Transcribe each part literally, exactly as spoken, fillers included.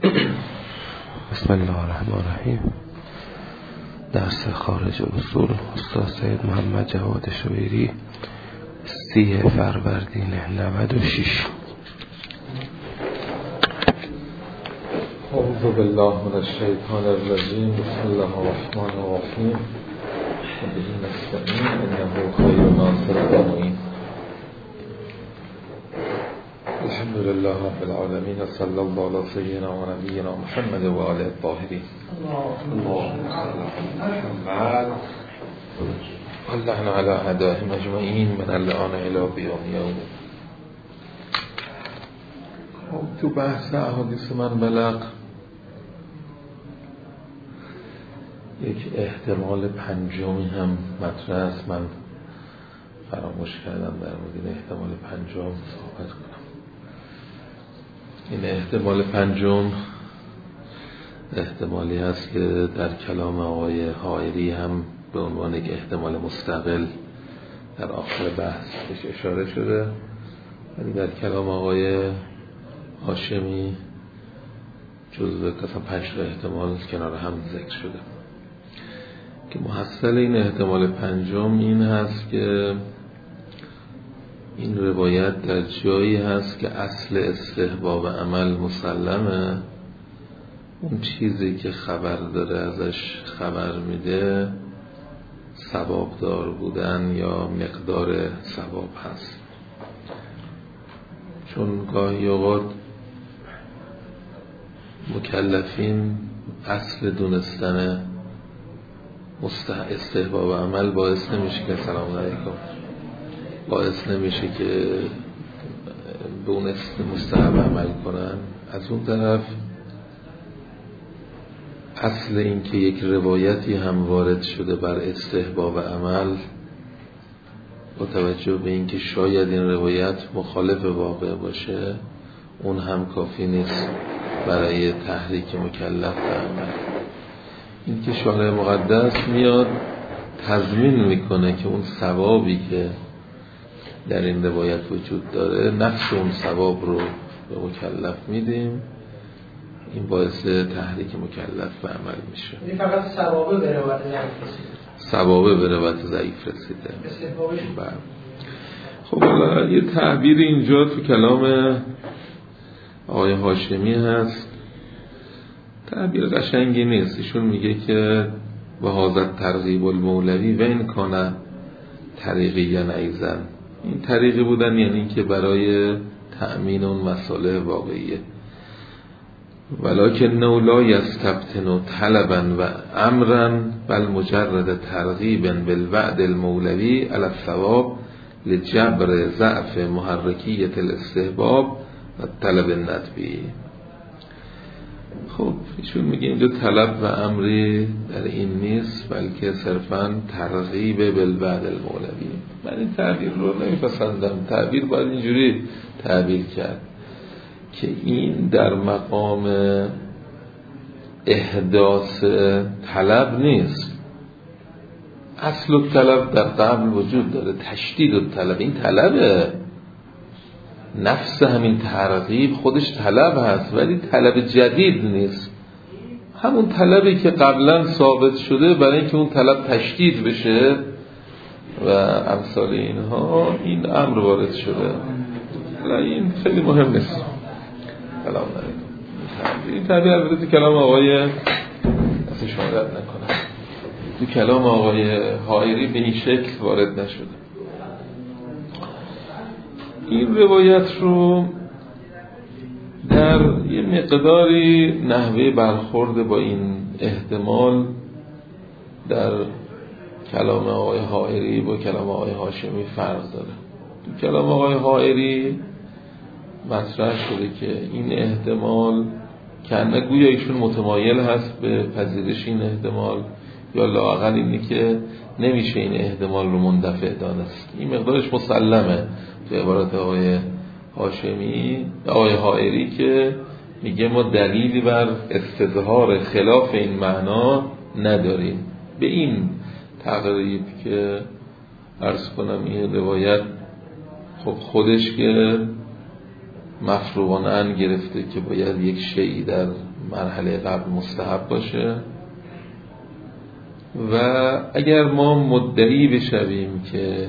بسم الله الرحمن الرحیم. درس خارج اصول استاد سید محمد جواد شبیری، سی فروردین نود و شش. اعوذ بالله من الشیطان الرجیم. بسم الله الرحمن الرحیم. و به نستعین انه خیر ناصر و معین. الحمد لله رب العالمین و صلی الله علی سیدنا و نبینا محمد و آله الطاهرین. اللهم صل علی محمد اللهم علی اعدائهم اجمعین من الان الی قیام یوم. تو بحث احادیث من بلغ یک احتمال پنجمی هم مطرح است. من فراموش کردم در مورد این احتمال پنجم صحبت کنم. این احتمال پنجم احتمالی هست که در کلام آقای حائری هم به عنوان یک احتمال مستقل در آخر بحث بهش اشاره شده، ولی در کلام آقای هاشمی جزو قسم پنج تا احتمال کنار هم ذکر شده که محصل این احتمال پنجم این هست که این روایت در جایی هست که اصل استحباب عمل مسلمه، اون چیزی که خبر داره ازش خبر میده ثواب دار بودن یا مقدار ثواب هست. چون گاهی اوقات مکلفین اصل دونستن استحباب عمل باعث نمیشه که سلام علیکم باعث نمیشه که به اون مستحب عمل کنن. از اون طرف اصل این که یک روایتی هم وارد شده بر استحباب عمل با توجه به این که شاید این روایت مخالف واقع باشه، اون هم کافی نیست برای تحریک مکلف به عمل. این که شارع مقدس میاد تضمین میکنه که اون ثوابی که در این روایت وجود داره نفس اون ثواب رو به مکلف میدیم، این باعث تحریک مکلف به عمل میشه. این فقط ثوابه به روایت ضعیف رسیده. ثوابه به روایت ضعیف رسیده. بله. خب حالا یه تعبیر اینجا تو کلام آقای هاشمی هست، تعبیر قشنگی نیست. ایشون میگه که و حاضر ترغیب المولوی و این کانه طریقی نیزن. این طریقی بودن یعنی که برای تأمین اون مسئله واقعیه. ولکن لا یستبطن طلبا و امرا بل مجرد ترغیبا بالوعد المولوی علی الثواب لجبر ضعف محرکیت الاستحباب و طلب الندبی. خب ایشون میگه اینجا طلب و امری در این نیست، بلکه صرفاً ترغیب بالوعد المولوی. من این تعبیر رو نمیپسندم. تعبیر باید اینجوری تعبیر کرد که این در مقام احداث طلب نیست. اصل الطلب در قبل وجود داره، تشدید الطلب این طلبه، نفس همین ترغیب خودش طلب هست ولی طلب جدید نیست، همون طلبی که قبلا ثابت شده برای اینکه اون طلب تشدید بشه و امثال اینها. این امر وارد شده، این خیلی مهم نیست. کلام علیکم. این تعبیر البته کلام آقای اصلا شما رد نکنم، تو کلام آقای حائری به این شکل وارد نشده. این روایت رو در یه مقداری نحوه برخورد با این احتمال در کلام آقای حائری با کلام آقای هاشمی فرق داره. تو کلام آقای حائری مطرح شده که این احتمال کنه گویا ایشون متمایل هست به پذیرش این احتمال، یا لااقل اینی که نمیشه این احتمال رو مندفع دانست. این مقدارش مسلمه تو عبارت آقای هاشمی آقای حائری که میگه ما دلیلی بر استظهار خلاف این معنا نداریم. به این تقریب که عرض کنم این روایت خب خودش که مفروغان ان گرفته که باید یک شیئی در مرحله قبل مستحب باشه و اگر ما مدعی بشویم که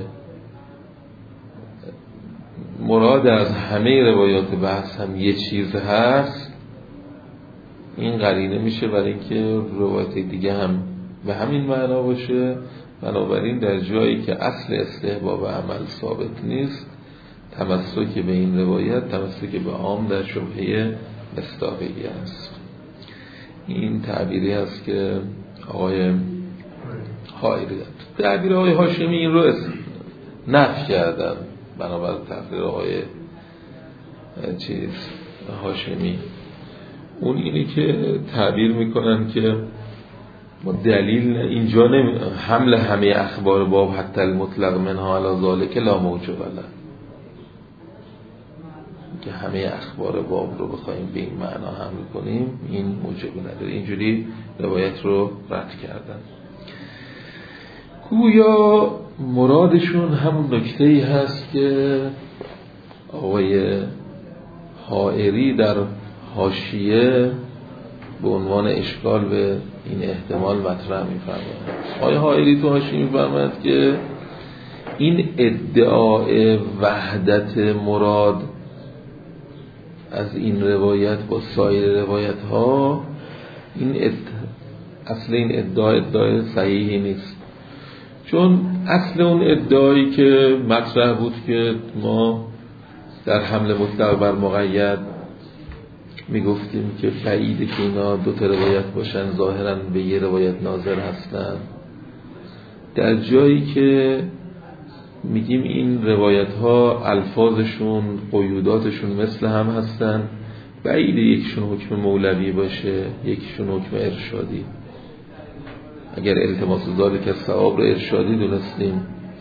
مراد از همه روایات بحث هم یه چیز هست، این قرینه میشه برای اینکه روایت دیگه هم به همین معنا باشه. بنابراین در جایی که اصل استحباب عمل ثابت نیست، تمسک به این روایت تمسک به عام در شبهه مصداقیه است. این تعبیری است که آقای حائری داد. تعبیر آقای هاشمی این رو نفی کردن بنابر تقریر آقای چیز هاشمی. اون اینی که تعبیر میکنن که ما دلیل اینجا نمی... حمل همه اخبار باب حتی المطلق منها علی ذالک لا موجب له، که همه اخبار باب رو بخوایم به این معنا حمل کنیم این موجبی نداره. اینجوری روایت رو رد کردن. گویا مرادشون همون نکته‌ای هست که آقای حائری در حاشیه به عنوان اشکال به این احتمال مطرح می‌فرماید. آقای حائری تو حاشیه می‌فرماید که این ادعای وحدت مراد از این روایت با سایر روایت ها، این اد... اصل این ادعا ادعای صحیحی نیست، چون اصل اون ادعایی که مطرح بود که ما در حمل مطلق بر مقید میگفتیم که بعیده که اینا دو تا روایت باشن، ظاهرا به یه روایت ناظر هستن. در جایی که میگیم این روایت ها الفاظشون قیوداتشون مثل هم هستن، بعیده یکشون حکم مولوی باشه یکشون حکم ارشادی. اگر التماس ذالک الثواب رو ارشادی دونستیم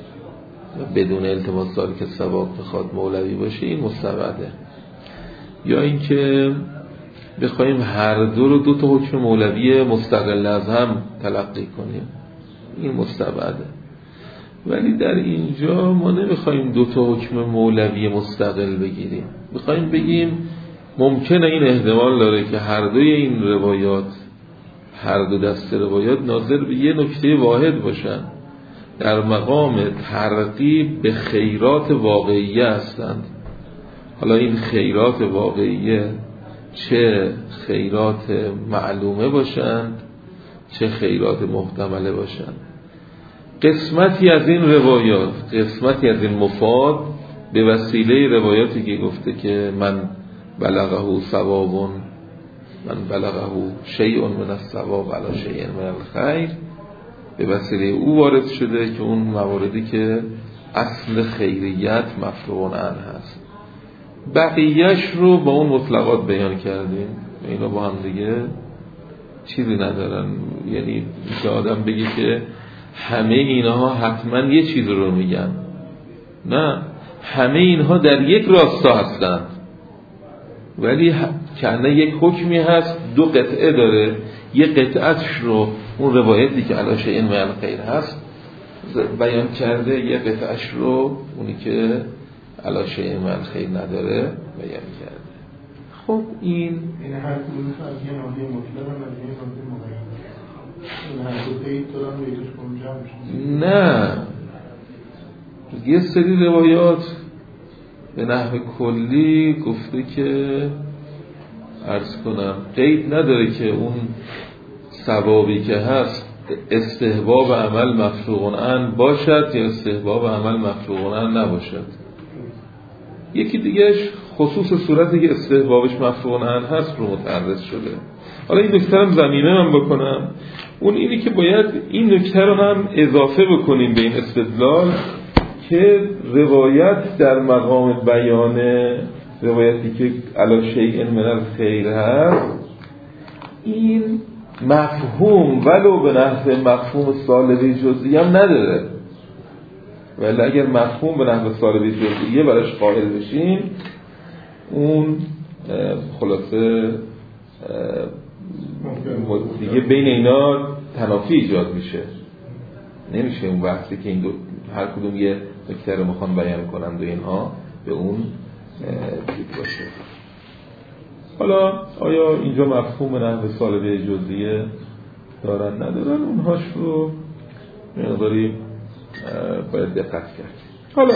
و بدون التماس ذالک الثواب بخواد مولوی باشه این مستبعده، یا اینکه بخوایم هر دو رو دو تا حکم مولوی مستقل از هم تلقی کنیم این مستبعده. ولی در اینجا ما نمیخوایم دو تا حکم مولوی مستقل بگیریم، میخوایم بگیم ممکنه این احتمال داره که هر دوی این روایات، هر دو دسته روایات ناظر به یه نکته واحد باشن، در مقام ترغیب به خیرات واقعیه هستند. حالا این خیرات واقعیه چه خیرات معلومه باشند چه خیرات محتمله باشند، قسمتی از این روایات، قسمتی از این مفاد به وسیله روایاتی که گفته که من بلغه ثواب، من بلغه شیء من الثواب علی شیء من الخیر، به وسیله او وارد شده که اون مواردی که اصل خیریت مفروغ عنه هست. بقیهش رو با اون مطلقات بیان کردیم، اینا با هم دیگه چیزی ندارن. یعنی که آدم بگه که همه اینها حتما یه چیز رو میگن، نه، همه اینها در یک راستا هستند ولی کنه یک حکمی هست دو قطعه داره، یه قطعتش رو اون روایتی که علی شیء من الخیر هست بیان کرده، یه قطعش رو اونی که علی شیء من الخیر نداره بیان کرده. خب این این هر کدوم از یه ناحیه مطلق و از یه ناحیه مقید، این هر دو تایی دارن و یکش کنجا میشه. نه، یه سری روایات به نحو کلی گفته که عرض کنم قید نداره که اون ثوابی که هست استحباب عمل مفروغ عنه باشد یا استحباب عمل مفروغ عنه نباشد. یکی دیگهش خصوص صورتی که استحبابش مفروغ عنه هست رو متعرض شده. حالا این نکته هم زمینه من بکنم، اون اینی که باید این نکته رو هم اضافه بکنیم به این استدلال که روایت در مقام بیان روایتی که علی شیء من الخیر هست، این مفهوم ولو به نحو مفهوم سالبی جزئی هم نداره. ولی اگر مفهوم به نحو سالبی جزئیه براش قائل بشیم، اون خلاصه دیگه بین اینا تنافی ایجاد میشه، نمیشه اون وقتی که این دو هر کدوم یه نکته رو میخوان بیان کنند و اینها به اون دید باشه. حالا آیا اینجا مفهوم نحو سالبه جزئیه دارن ندارن، اونهاش رو مقداری باید دقت کرد. حالا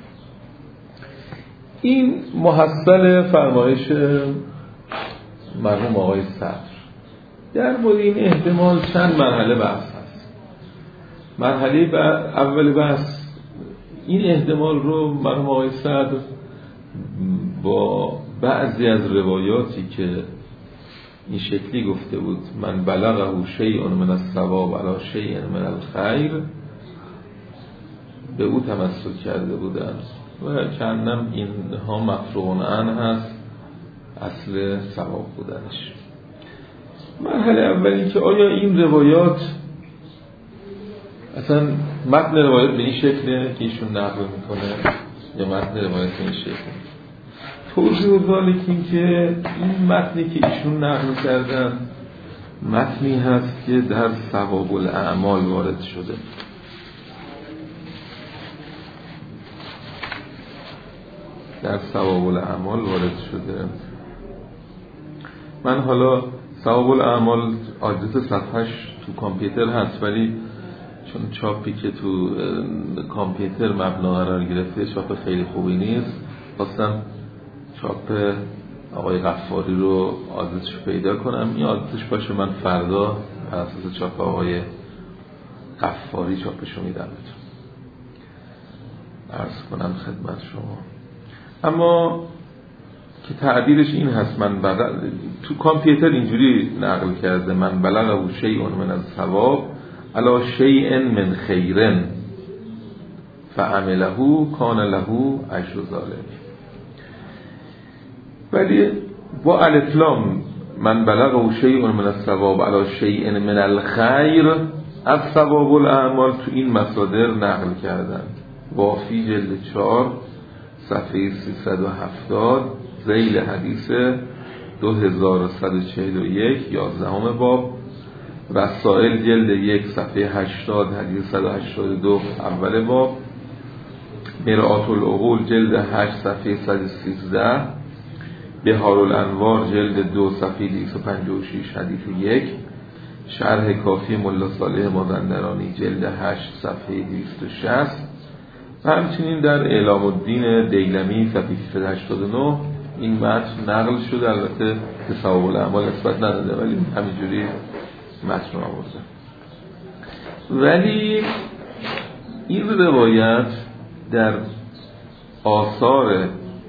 این محصل فرمایش مرحوم آقای صدر در مورد این احتمال چند مرحله بحث هست. مرحله اول بحث این احتمال رو مرحوم آقای صدر با بعضی از روایاتی که این شکلی گفته بود من بلغه شیء من الثواب علی شیء من الخیر به او تمسک کرده بودن و چندم اینها مفروغ عنه هست اصل ثواب بودنش. مرحله اولی که آیا این روایات اصلا متن روایت به این شکله که ایشون نقل میکنه یا متن روایت به این شکله. توضیح ذالک این که این متنی که ایشون نقل کردن متنی هست که در ثواب الاعمال وارد شده. در ثواب الاعمال وارد شده. من حالا ثواب الاعمال آدرس صفحش تو کامپیوتر هست، ولی چون چاپی که تو کامپیوتر مبنا قرار گرفته چاپ خیلی خوبی نیست، خواستم چاپ آقای غفاری رو آدرسش پیدا کنم. این آدرسش باشه من فردا بر اساس چاپ آقای غفاری چاپش رو میدم عرض کنم خدمت شما. اما که تعبیرش این هست من بلغ... تو کامپیوتر اینجوری نقل کرده من بلغه شیء من الثواب علی شیء من خیر فعمله کان له اجر ذلک، ولی با الاسلام من بلغه شیء من الثواب علی شیء من الخیر از ثواب الاعمال تو این مصادر نقل کردن. وافی جلد چهار صفحه سیصد و هفتاد ذیل حدیث دو هزار و صد و چهل و یک یازدهم باب، رسائل جلد یک صفحه هشتاد حدیث صد و هشتاد و دو اول باب، مرآت العقول جلد هشت صفحه صد و سیزده، بهار الانوار جلد دو صفحه دویست و پنجاه و شش حدیث یک، شرح کافی ملا صالح مازندرانی جلد هشت صفحه دویست و شصت و همچنین در اعلام الدین دیلمی صفحه سیصد و هشتاد و نه این متن نقل شده. البته به ثواب الاعمال نسبت نداده ولی همینجوری متن آورده. ولی این روایت در آثار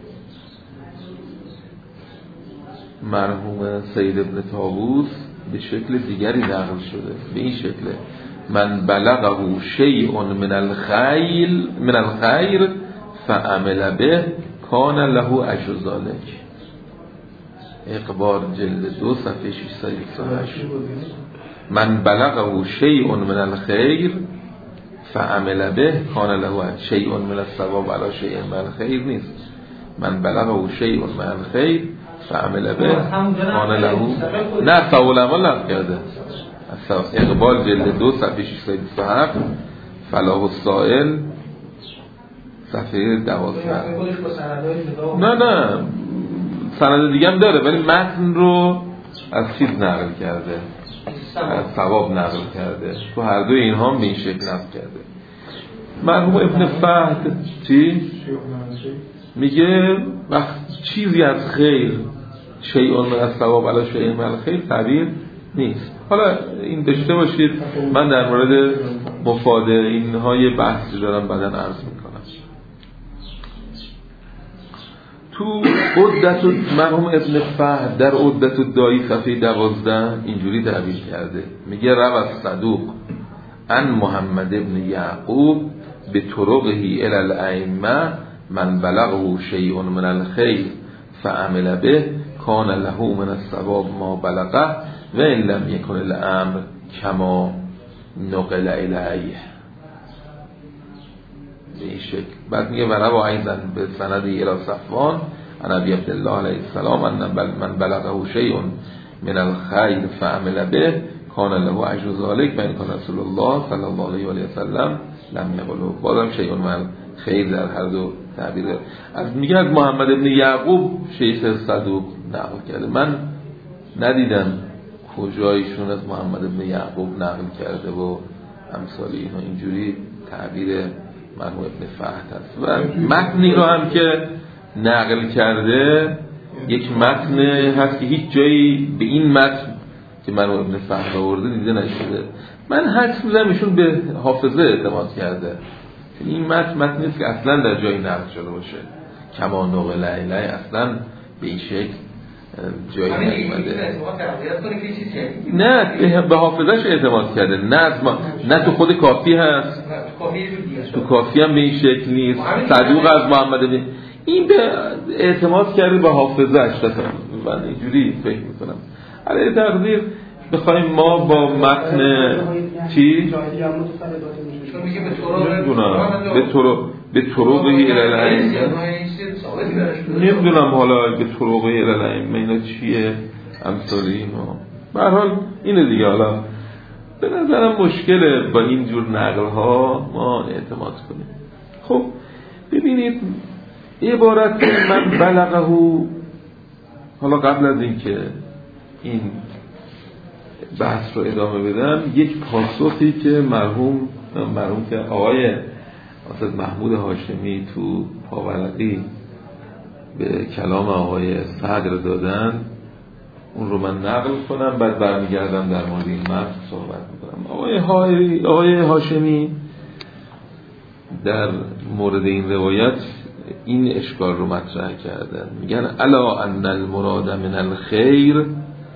مرحوم سید ابن طاووس به شکل دیگری نقل شده، به این شکل من بلغه شیء من الخیر من الخیر فعمل به کان له اجر ذلک. اقبار جلد دو صفحه ششصد و بیست و هشت من بلغه شیء من الخیر فعمل به کان له شیء من الثواب علی شیء من الخیر نیست، من بلغه شیء من الخیر فعمل به کان له نه ثواب الاعمال نقل کرده. اقبال جلد دو صفحه ششصد و بیست و هفت فلاح السائل صفحه دوازده. نه نه سند دیگه هم داره ولی متن رو از چیز نقل کرده، از ثواب نقل کرده. تو هر دو اینها هم به این شکل نقل کرده. مرحوم ابن فهد چی؟ میگه وقت چیزی از خیر شیء من الثواب علی شیء من الخیر تعبیر نیست. حالا این داشته باشید من در مورد مفاد اینها یه بحثی دارم بعداً عرض میکنم. تو عدت مرحوم ابن فهد در عدت الدائی صفحه دوازده اینجوری تعبیر کرده، میگه روى صدوق عن محمد ابن یعقوب به طرقه الی الائمه من بلغه شیء من الخیر فعمل به کان له من الثواب ما بلغه و ان لم یکن الامر کما نقل الیه. به این شکل بعد میگه و روى ایضا به سند الی صفوان عن ابی عبدالله علیه السلام ان من بلغه شیء من الخیر فعمل به کان له اجر ذلک بین کان رسول الله صلی الله علیه و آله و سلم لم یقولوا. بازم شیء من خیر در هر دو تعبیر از میگه از محمد ابن یعقوب شیخ صدوق نقل کرده. من ندیدم کجایشون از محمد ابن یعقوب نقل کرده و امثال اینها اینجوری تعبیر مرحوم ابن فهد هست. و متنی رو هم که نقل کرده یک متن هست که هیچ جایی به این متن که مرحوم ابن فهد آورده دیده نشده. من حدس می‌زنم ایشون به حافظه اعتماد کرده. این متن متن نیست که اصلا در جایی نقل شده باشه. کما نقل الیه اصلا به این شکل جایی نیامده. نه به حافظش اعتماد کرده. نه از ما نه تو خود کافی هست. تو کافی هم به این شکل نیست. صدوق از محمد بن این به اعتماد کرده به حافظش. من اینجوری فکر میکنم. علی تقدیر بخوایم ما با متن چی؟ نمیدونم به طرق به طرقی الالعین نمیدونم حالا به طرقی الالعین اینا چیه امثال اینو. به هر حال اینه دیگه. حالا به نظرم مشکله با این جور نقل ها ما اعتماد کنیم. خب ببینید عبارت من بلغه، حالا قبل از این که این بحث رو ادامه بدم یک پاسخی که مرحوم مرحوم که آقای استاد محمود هاشمی تو پاورقی به کلام آقای صدر دادن اون رو من نقل کنم، بعد برمیگردم در مورد این متن صحبت میکنم. آقای های آقای هاشمی در مورد این روایت این اشکال رو مطرح کردن، میگن الا ان المراد من الخیر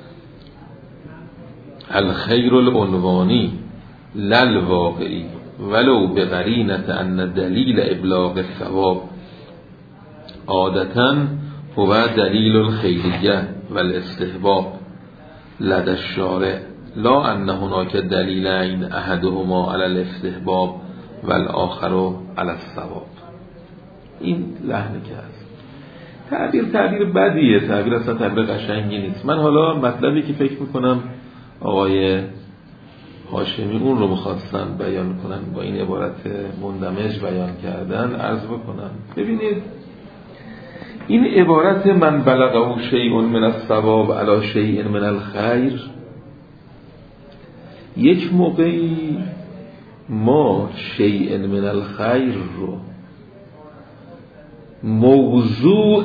الخیر العنوانی لل واقعی ولو بقرینت ان دلیل ابلاغ الثواب عادتاً هو دلیل الخیریه والاستحباب لدى الشارع لا ان هناك دلیلین احدهما علی الاستحباب والآخر علی الثواب. این لحنی که هست تعبیر تعبیر بدیه، تعبیر اصلا تعبیر قشنگی نیست. من حالا مطلبی که فکر میکنم آقای هاشمی اون رو میخواستن بیان کنن با این عبارت مندمج بیان کردن عرض بکنم. ببینید این عبارت من بلغه شیء من الثواب علی شیء من الخیر، یک موقعی ما شیء من الخیر رو موضوع،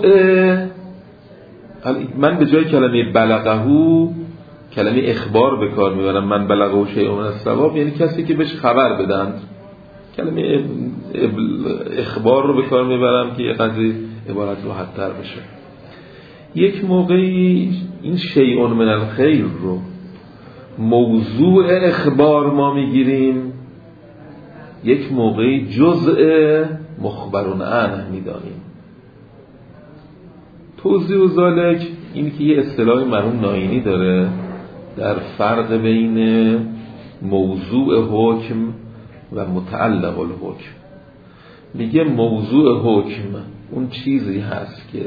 من به جای کلمه بلغه کلمه اخبار به کار میبرم، من بلغه شیء من الثواب یعنی کسی که بهش خبر بدند. کلمه اخبار رو به کار میبرم که یه قضیه عبارت راحت تر بشه. یک موقعی این شیء من الخیر رو موضوع اخبار ما میگیریم، یک موقعی جزء مخبرون عنه میدانیم. توضیح و ذالک این که یه اصطلاح مرحوم ناینی داره در فرق بین موضوع حکم و متعلق الحکم. میگه موضوع حکم اون چیزی هست که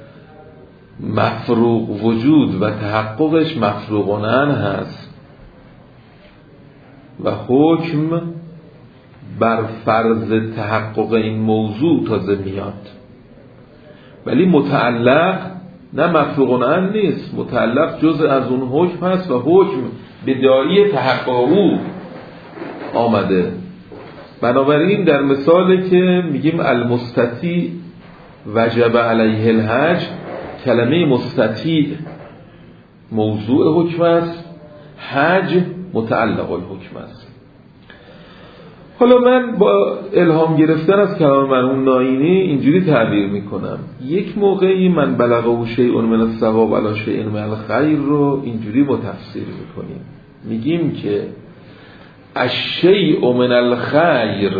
مفروغ وجود و تحققش مفروغ عنه هست و حکم بر فرض تحقق این موضوع تازه میاد. ولی متعلق نه مفروغ عنه نیست، متعلق جزء از اون حکم هست و حکم به داعی تحقق او آمده. بنابراین در مثالی که میگیم المستطیع وجب علیه الحج، کلمه مستطیع موضوع حکم است، حج متعلق الحکم است. حالا من با الهام گرفتن از کلام مرحوم ناینی اینجوری تعبیر میکنم، یک موقعی من بلغه شیء من الثواب علی شیء من الخیر رو اینجوری متفسیر میکنیم، میگیم که الشیء من الخیر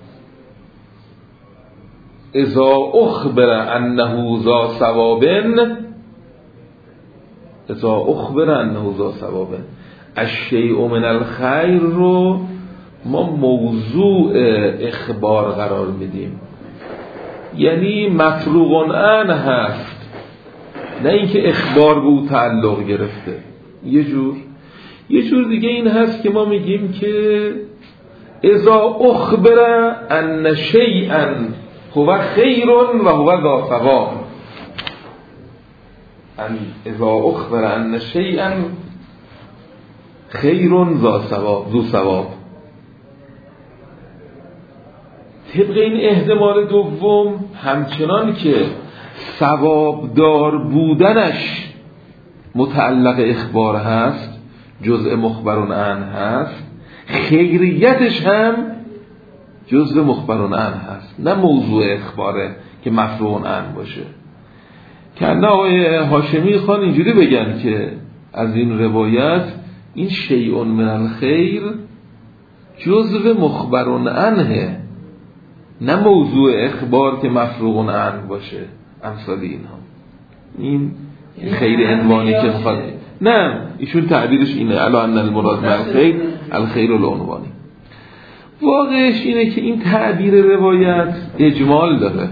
اذا اخبر انه ذا ثواب اذا اخبر انه ذا ثواب الشیء من الخیر رو ما موضوع اخبار قرار میدیم، یعنی مفروغ عنه هست، نه اینکه اخبار به او تعلق گرفته. یه جور یه جور دیگه این هست که ما میگیم که اذا اخبر ان شیئا هو خیر و هو ذا ثواب، ان اذا اخبر ان شیئا خیر ذا ثواب ذو ثواب. طبق این احتمال دوم همچنان که ثوابدار بودنش متعلق اخبار هست، جزء مخبرون عنه هست، خیریتش هم جزء مخبرون عنه هست، نه موضوع اخباره که مفروعون عنه باشه. که نه آقای هاشمی خان اینجوری بگن که از این روایت این شیء من الخیر جزء مخبرون عنه، نه موضوع اخبار که مفروغون عنه باشه. امثال اینها این خیر عنوانی که میخواد، نه ایشون تعبیرش اینه الا ان المراد من الخیر الخیر العنوانی. واقعش اینه که این تعبیر روایت اجمال داره.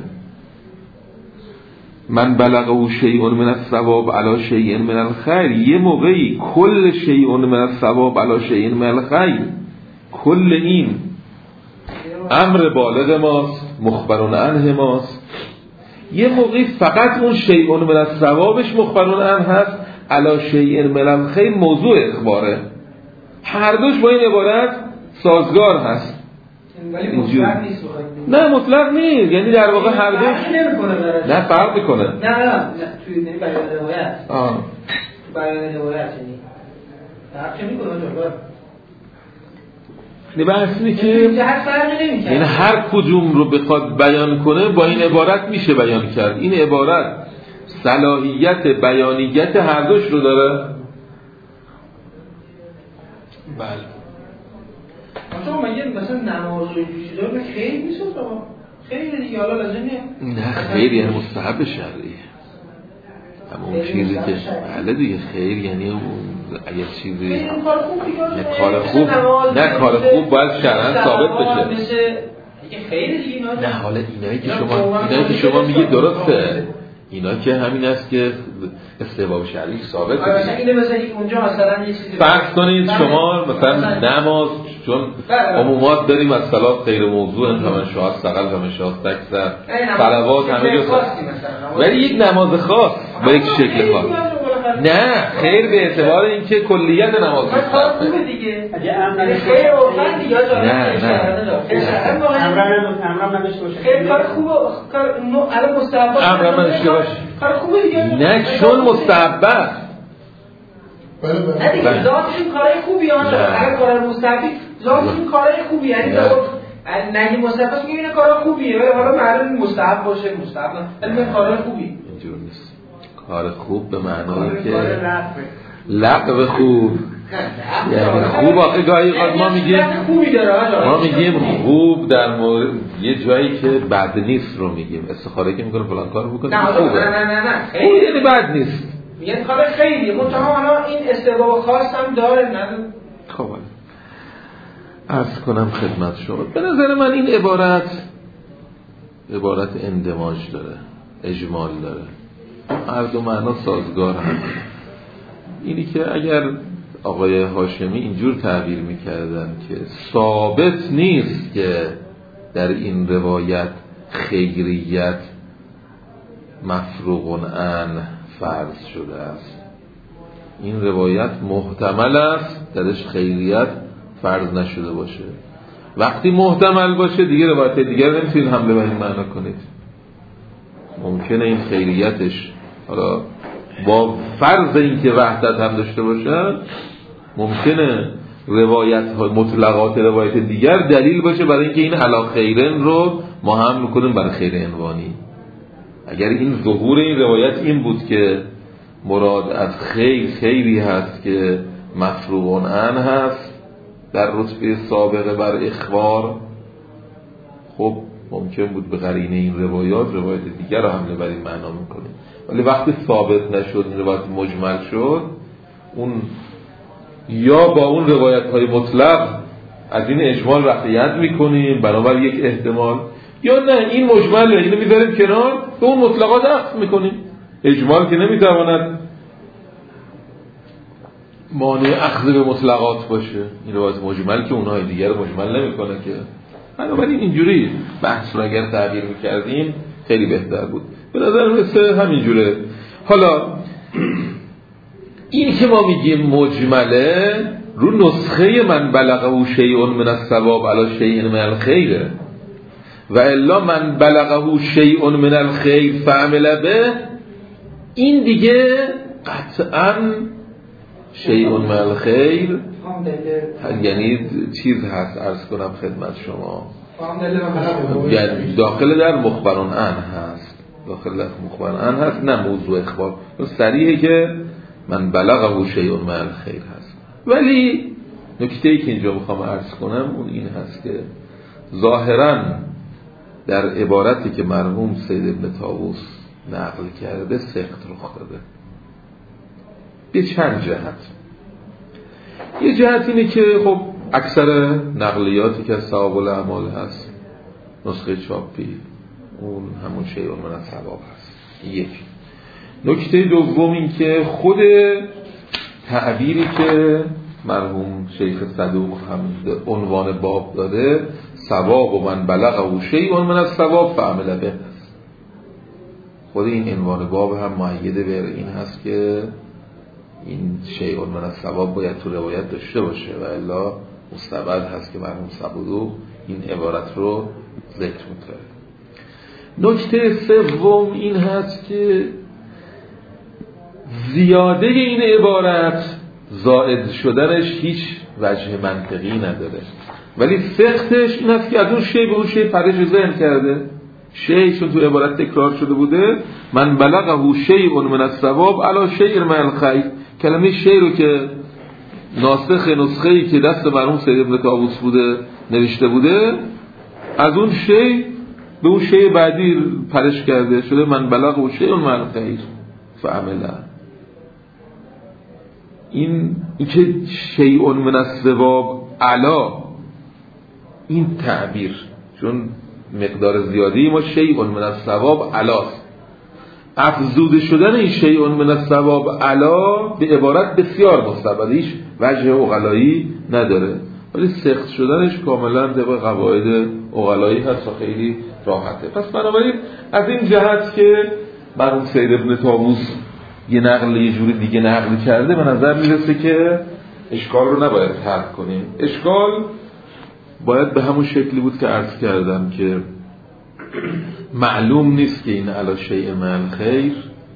من بلغه شیء من الثواب علی شیء من الخیر، یه موقعی کل شیء من الثواب علی شیء من الخیر، کل این امر بالغ ماست، مخبرون عنه ماست. یه موقعی فقط اون شیء من الثوابش مخبرون عنه هست، علی شیء من الخیر موضوع اخباره. هر دوش با این عبارت سازگار هست. ولی مطلق نیست. نه مطلق نیست، یعنی در واقع هر دوش نه فرق میکنه. نه نه نه توی بیان روایت. آه. بیان روایت یعنی فرق میکنه جواب. نه بحث اینه که یعنی هر کدوم رو بخواد بیان کنه با این عبارت میشه بیان کرد. این عبارت صلاحیت بیانیت هر دوش رو داره. بله. مثلا مگه مثلا نماز و چیزا به خیر نیست آقا؟ خیر دیگه حالا لازمه. نه خیر یعنی مستحب شرعیه. اما اون چیزی که بله دیگه خیر یعنی اون اگه چیزی یه کار خوب نه کار خوب باید شرعاً ثابت بشه. خیر دیگه نه حالا اینایی که شما اینایی که شما میگید درسته، اینا که همین است که استحباب شرعی ثابت بشه. اینه مثلا اونجا مثلا یه چیزی فرض کنید شما مثلا نماز، چون عمومات داریم از صلات غیر موضوع انتمن شاهد سقل و مشاهد تکسر صلوات همه جو ولی یک نماز خاص با یک شکل خاص. نه خیر به اعتبار اینکه کلیت نماز خاص خوبه دیگه. خیر عرفن دیگه نه نه امرم نداشته باشه. خیر کار خوبه، کار الان مستحب امرم نداشته باشه. کار خوبه دیگه. نه چون مستحب است. نه دیگه ذاتش کارای خوبی آن هر کار مستحبی ذاتش کارای خوبی، یعنی نگی مستحب میگه این کارا خوبیه ولی حالا معلوم مستحب باشه مستحب نه ولی کارای خوبی اینجور نیست. کار خوب به معنایی که لقب خوب یعنی خوب آخه گاهی ما میگیم ما میگیم خوب در مورد یه جایی که بد نیست رو میگیم. استخاره که میکنه فلان کارو بکنه خوبه. نه نه نه نه خوب یعنی بد نیست، میگن کار خیلی منتها حالا این استحباب خاص هم داره. نه خب عرض کنم خدمت شما به نظر من این عبارت عبارت اندماج داره، اجمال داره، هر دو معنا سازگار هم. اینی که اگر آقای هاشمی اینجور تعبیر میکردن که ثابت نیست که در این روایت خیریت مفروغ عنه فرض شده است، این روایت محتمل است درش خیریت فرض نشده باشه. وقتی محتمل باشه دیگه روایت دیگر نمیتونید حمله بر این معنا کنید. ممکنه این خیریتش حالا با فرض اینکه وحدت هم داشته باشه ممکنه روایت های مطلقات روایت دیگر دلیل باشه برای اینکه این علا خیرن رو ما هم میکنیم برای خیر عنوانی. اگر این ظهور این روایت این بود که مراد از خیر خیری هست که مفروغ عنه هست در رتبه سابقه بر اخبار، خب ممکن بود به قرینه این روایات روایت دیگر رو حمله بر این معنا میکنیم. ولی وقتی ثابت نشد این روایت مجمل شد، اون یا با اون روایت های مطلق از این اجمال رفعیت میکنیم بنابر یک احتمال، یا نه این مجمله اینو میذاریم کنار به اون مطلقات عطف میکنیم. اجمال که نمیتواند مانع اخذ به مطلقات باشه. این روایت مجمل که اونهای دیگر مجمل نمیکنه که. بنابراین اینجوری بحث رو اگر تعبیر میکردیم خیلی بهتر بود. به نظر مثل همینجوره. حالا این که ما میگیم مجمله رو نسخه من بلغه شیء من الثواب علی شیء من الخیر و الا من بلغه شیء من الخیر فعمل به، این دیگه قطعاً شیء من الخیر یعنی چیز هست، عرض کنم خدمت شما، یعنی داخل در مخبران ان هست، داخل در مخبران ان هست، نه موضوع اخبار صریحه که من بلغه شیء من الخیر هست. ولی نکته‌ای که اینجا میخوام عرض کنم اون این هست که ظاهراً در عبارتی که مرحوم سید ابن طاووس نقل کرده سقط رخ داده به چند جهت. یه جهت اینه که خب اکثر نقلیاتی که از ثواب الاعمال هست نسخه چاپی اون همون شیء من الثواب هست. یک نکته دوم این که خود تعبیری که مرحوم شیخ صدوق هم عنوان باب داده ثواب و من بلغه شیء من الثواب فعمل به، خود این عنوان باب هم مؤیده به این هست که این شیء من الثواب باید تو روایت داشته باشه و الا مستبعد هست که مرحوم صدوق این عبارت رو ذکر می‌کنه. نکته سوم این هست که زیاده این عبارت زائد شدنش هیچ وجه منطقی نداره، ولی سختش این هست که از اون شی به اون شی پرش ذهن کرده. شی چون تو عبارت تکرار شده بوده من بلغه شیء من الثواب علی شیء من الخیر، کلمه شی رو که ناسخ نسخه‌ای که دست مرحوم سید ابن طاووس بوده نوشته بوده از اون شی به اون شی بعدی پرش کرده، شده من بلغه شیء من الخیر فعمله. این که شیء من الثواب علا، این تعبیر چون مقدار زیادی ما شیء من الثواب علاست، افزوده شدن این شیء من الثواب علا به عبارت بسیار مستبعد، هیچ وجه عقلایی نداره، ولی سخت شدنش کاملا طبق قواعد عقلایی هست و خیلی راحته. پس بنابراین از این جهت که مرحوم سید ابن طاووس یه نقل یه جوری دیگه نقل کرده به نظر میرسه که اشکال رو نباید ترک کنیم. اشکال باید به همون شکلی بود که عرض کردم که معلوم نیست که این علی شیء من الخیر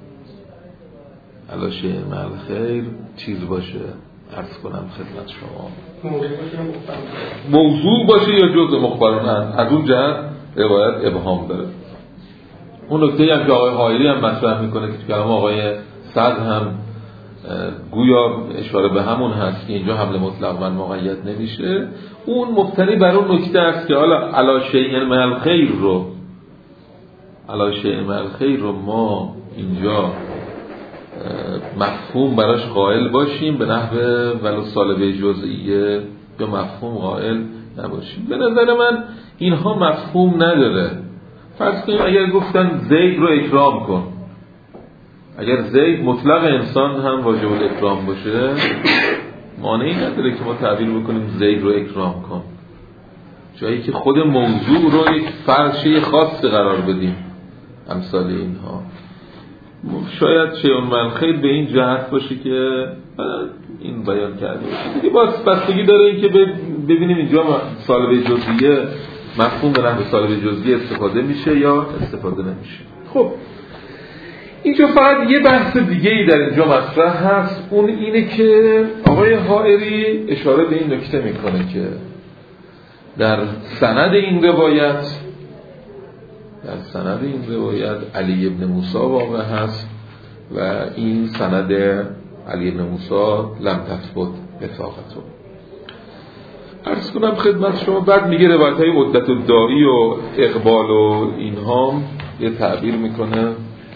علی شیء من الخیر چیز باشه، عرض کنم خدمت شما موضوع باشه یا جزء مخبران. از اون جهت روایت ابهام داره. اون نکته‌ای هم که آقای حائری هم مطرح میکنه که کلام آقای صدر هم گویا اشاره به همون هست که اینجا حمل مطلق و مقید نمیشه، اون مبتنی بر اون نکته است که حالا علی شیء من الخیر رو علی شیء من الخیر رو ما اینجا مفهوم براش قائل باشیم به نحو ولو سالبه جزئیه یا مفهوم قائل نباشیم. به نظر من اینها مفهوم نداره. فرض کنیم اگر گفتن زید رو اکرام کن، اگر زید مطلق انسان هم واجب الاکرام باشه مانعی نداره که ما تعبیر بکنیم زید رو اکرام کن، جایی که خود موضوع رو یک فرشی خاص قرار بدیم. امثال اینها شاید شیء من الخیر به این جهت باشه که این بیان کرده باشه. دیگه باز بستگی داره این که ببینیم اینجا سالبه جزئیه مفهوم به نحو سالبه جزئیه استفاده میشه یا استفاده نمیشه. خب اینجا فقط یه بحث دیگه ای در اینجا مطرح هست، اون اینه که آقای حائری اشاره به این نکته میکنه که در سند این روایت در سند این روایت علی ابن موسی واقع هست و این سند علی ابن موسی لم تثبت بطاقته. عرض کنم خدمت شما بعد میگه روایت های عدت الداعی و اقبال و اینها یه تعبیر میکنه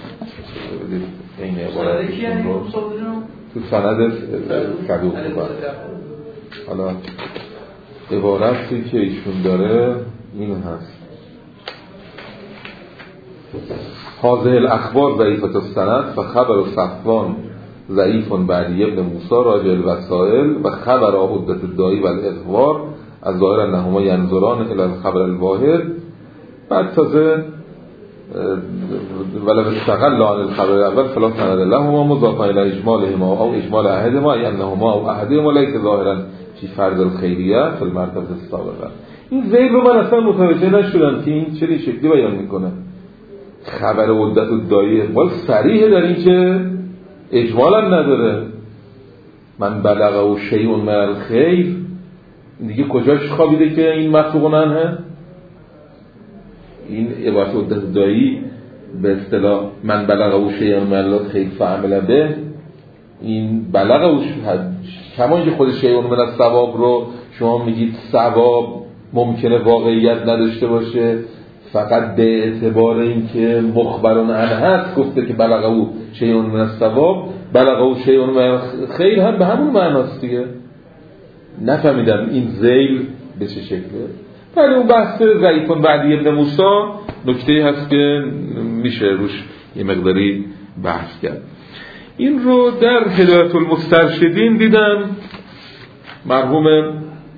این عبارتشون رو تو سند صدوق بود. حالا عبارتی که ایشون داره این هست: هذه الاخبار ضعیفة السند فخبر صفوان ضعیف بعدی ابن موسی راجع الوسائل و خبر عدت الداعی و الاغوار از ظاهر انهما ینظران الی الخبر الواحد. بعد تازه ولو استقل عن الخبر الاول فلا سند لهما مضافا الى اجمالهما او اجمال احدهما انهما او احدهما ليس ظاهرا فی فرض الخیریه فی المرتبه السابقه. این ذیل رو من اصلا متوجه نشدم که این چه شکلی بیان میکنه. خبر عدت الداعی اقبال صریح در این که اجمالا نداره. من بلغه و شیء من الخیر دیگه کجاش خوابیده که این مخلوق ننه؟ این عبارت عدت الداعی به اصطلاح من بلغه و شیء من الخیر فعمل به، این بلغه و کما که خود شیء من الثواب رو شما میگید ثواب ممکنه واقعیت نداشته باشه، فقط به اعتبار اینکه مخبرون عنه هست گفته که بلغه او شیء من الثواب، بلغه او شیء من خیر هم به همون معناست دیگه. نفهمیدم این ذیل به چه شکله. ولی اون بحث ضعیف بعدی ابن موسی نکته هست که میشه روش یه مقداری بحث کرد. این رو در هدایت المسترشدین دیدم مرحوم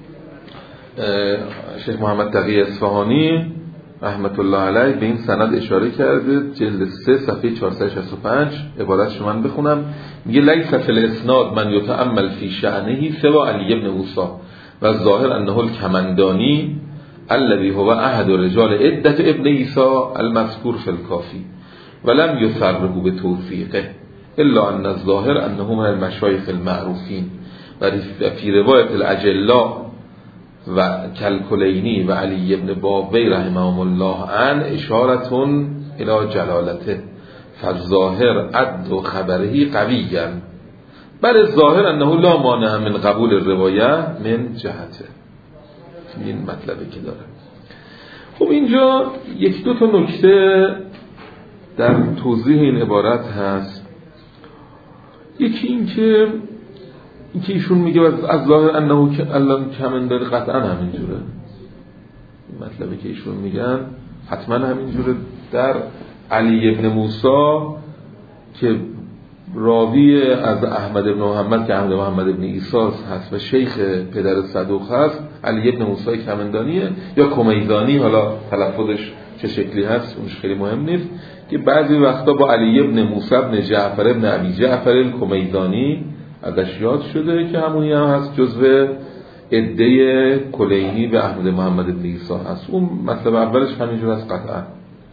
شیخ محمد تقی اصفهانی رحمت الله علیه به این سند اشاره کرده، جلد سه صفحه چهارصد و شصت و پنج. عبارتش من بخونم، میگه لیس فی الاسناد من یتأمل فی شأنه سوا علی ابن موسی و الظاهر انه الکمندانی الذي هو احد رجال عدة ابن عیسی المذکور فی الکافی ولم یصرح بتوثیقه الا ان الظاهر انه من المشایخ المعروفین و فی روایت الاجلاء و کلکلینی و علی ابن بابی رحمهم الله عن اشارتون الى جلالته فالظاهر عد و خبره قویا بل الظاهر انه لا مانع من قبول الروایه من جهته. این مطلبی که داره. خب اینجا یک دو تا نکته در توضیح این عبارت هست. یکی این که این که ایشون میگه از ظاهر انه که الان کمنداری قطعا همینجوره، این مطلبی که ایشون میگن حتما همینجوره. در علی ابن موسی که راوی از احمد ابن محمد که احمد محمد ابن عیسی هست و شیخ پدر صدوق هست، علی ابن موسی کمندانیه یا کمیدانی، حالا تلفظش چه شکلی هست اونش خیلی مهم نیست، که بعضی وقتا با علی ابن موسی ابن جعفر ابن ابی جعفر کمیدانی ازش یاد شده که همونی هم هست جزو عده کلینی به احمد محمد ابن عیسی هست. اون مطلب اولش همینجور هست قطعا.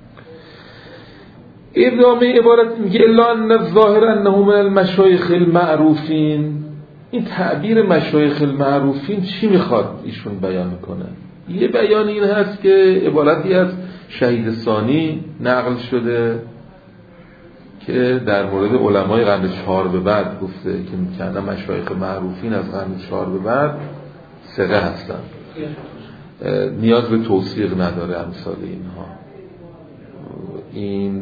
ادامه عبارت میگه الا ان الظاهر انه من المشایخ المعروفین. این تعبیر مشایخ المعروفین چی میخواد ایشون بیان میکنه؟ یه بیان این هست که عبارتی از شهید ثانی نقل شده که در مورد علمای قرن چهار به بعد گفته که میکنه مشایخ معروفین از قرن چهار به بعد ثقه هستن، نیاز به توثیق نداره امثال اینها. این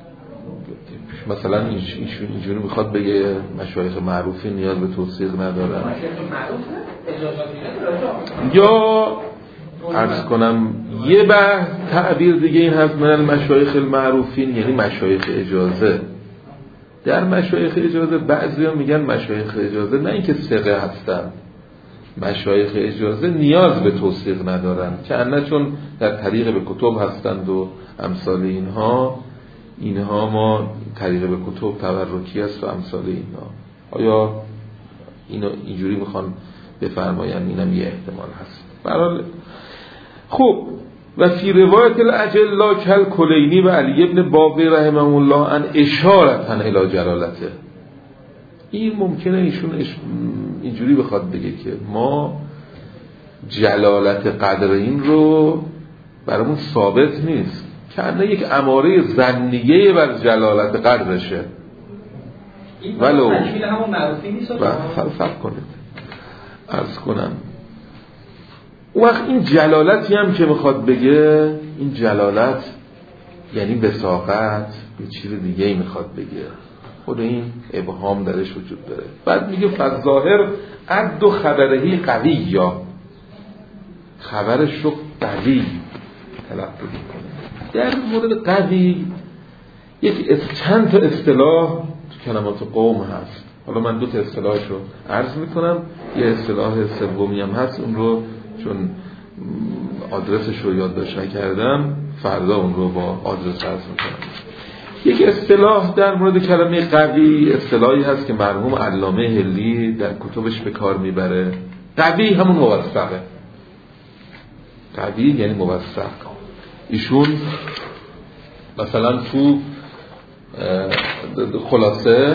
مثلا اینجوری میخواد بگه مشایخ معروفین نیاز به توثیق نداره، یا عرض کنم یه بحث تعبیر دیگه این هست من المشایخ المعروفین یعنی مشایخ اجازه. در مشایخ اجازه بعضی ها میگن مشایخ اجازه نه اینکه ثقه هستن، مشایخ اجازه نیاز به توثیق ندارن که انه چون در طریق به کتب هستند و امثال اینها اینها ما طریق به کتب تبرکی است و امثال اینها. آیا اینو اینجوری میخوان بفرماین؟ اینم یه احتمال هست. برحال خب و فی روایت الاجلا کل کلینی و علی ابن باقی رحمه الله ان اشارتن الی جلالته. این ممکنه ایشون اینجوری بخواد بگه که ما جلالت قدر این رو برامون ثابت نیست، که انه یک اماره ظنیه بر جلالت قدرشه. ولو تشکیل همون معروفی نیست. فرق کنید عرض کنم وقت این جلالتی هم که میخواد بگه، این جلالت یعنی وثاقت یه چیز دیگه ای میخواد بگه، خود این ابهام درش وجود داره. بعد میگه فظاهر عد و خبرهی قوی، یا خبرش رو قوی تلقی میکنه. در مورد قوی یک چند تا اصطلاح تو کلمات قوم هست، حالا من دو تا اصطلاحش رو عرض میکنم، یه اصطلاح سومی هم هست، اون رو چون آدرسش رو یادداشت نکردم فردا اون رو با آدرس عرض میکنم. یک اصطلاح در مورد کلمه قوی، اصطلاحی هست که مرحوم علامه هلی در کتبش به کار میبره. قوی همون موثقه، قوی یعنی موثق. ایشون مثلا تو خلاصه،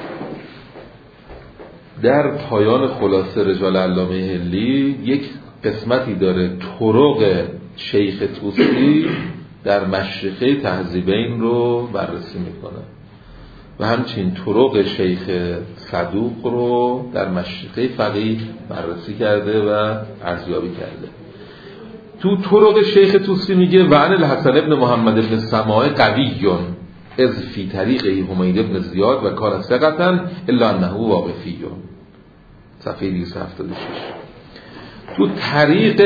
در پایان خلاصه رجال علامه هلی یک قسمتی داره طرق شیخ طوسی در مشرقه تهذیبین رو بررسی میکنه و همچنین طرق شیخ صدوق رو در مشرقه فقیه بررسی کرده و ارزیابی کرده. تو طرق شیخ طوسی میگه و عن الحسن ابن محمد ابن سماع قویون از فی طریقه حمید ابن زیاد و کار ثقة الا انه واقفیون، صفحه دویست و هفتاد و شش. تو طریق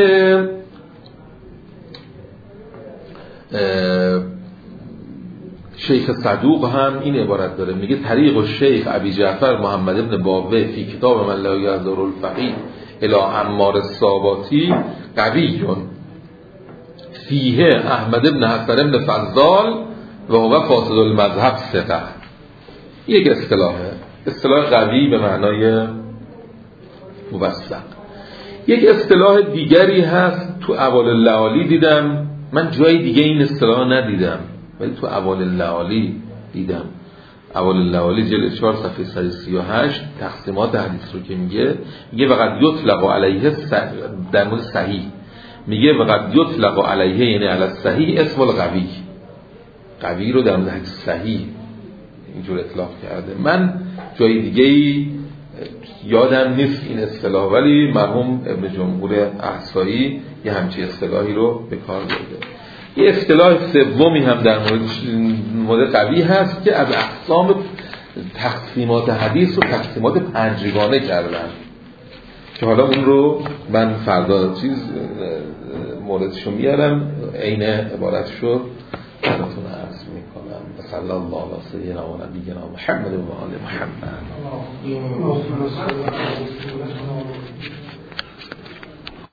شیخ صدوق هم این عبارت داره، میگه طریق الشیخ ابی جعفر محمد ابن بابه فی کتاب من لا یعذر الفقیه الی عمار الساباتی قویون فیه احمد ابن حسن ابن فضال و هو فاسد المذهب ثقه. یک اصطلاحه، اصطلاح قوی به معنای موثق. یک اصطلاح دیگری هست تو اول اللعالی دیدم، من جای دیگه این اصطلاح ندیدم ولی تو اول اللعالی دیدم. اول اللعالی جلد چهار صفحه صد و سی و هشت تقسیمات حدیث رو که میگه، میگه وقد یطلق علیه در مورد صحیح، میگه وقد یطلق علیه یعنی علی صحیح اسم القوی، قوی رو در مورد حدیث صحیح اینجور اطلاق کرده. من جای دیگه یادم نیست این اصطلاح، ولی مرحوم ابن جمهور احصایی یه همچین اصطلاحی رو به کار برده. یه اصطلاح سومی هم در مورد مورد قوی هست که از اقسام تقسیمات حدیث و تقسیمات پنجگانه کردن که حالا اون رو من فردا چیز موردشو میارم، عین عبارتشو براتون عرض میکنم. صلی الله علی سیدنا و نبینا محمد و آل محمد.